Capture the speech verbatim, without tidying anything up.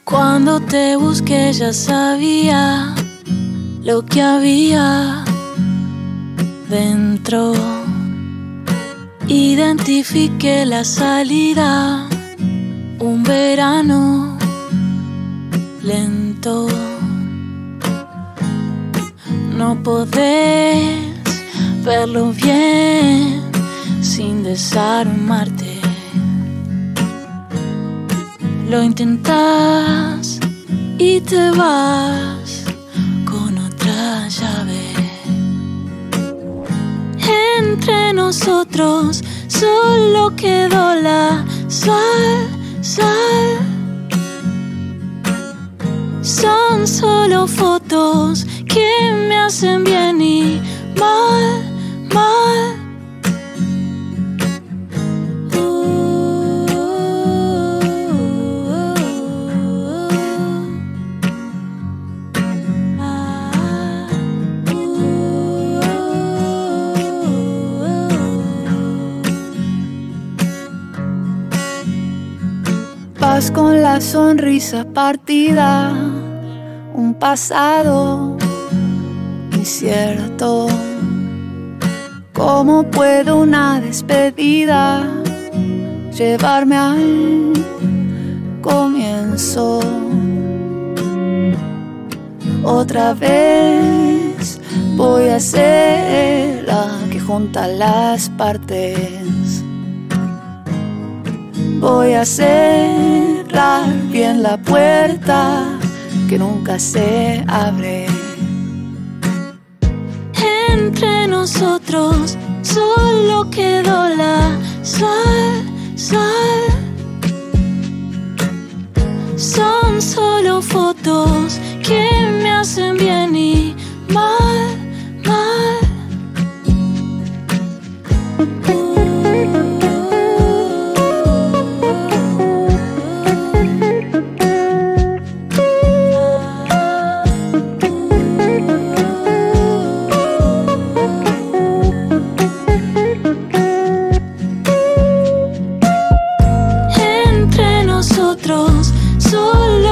Cuando te busqué ya sabía lo que había dentro. Identifiqué la salida, un verano lento. No podés verlo bien sin desarmarte. Lo intentas y te vas con otra llave. Entre nosotros solo quedó la sal, sal. Son solo fotos que me hacen bien y mal, mal. Vas con la sonrisa partida, un pasado incierto. ¿Cómo puede una despedida llevarme al comienzo? Otra vez voy a ser la que junta las partes. Voy a cerrar bien la puerta que nunca se abre. Entre nosotros solo quedó la sal, sal. Son solo fotos que me hacen bien y mal, mal. Solo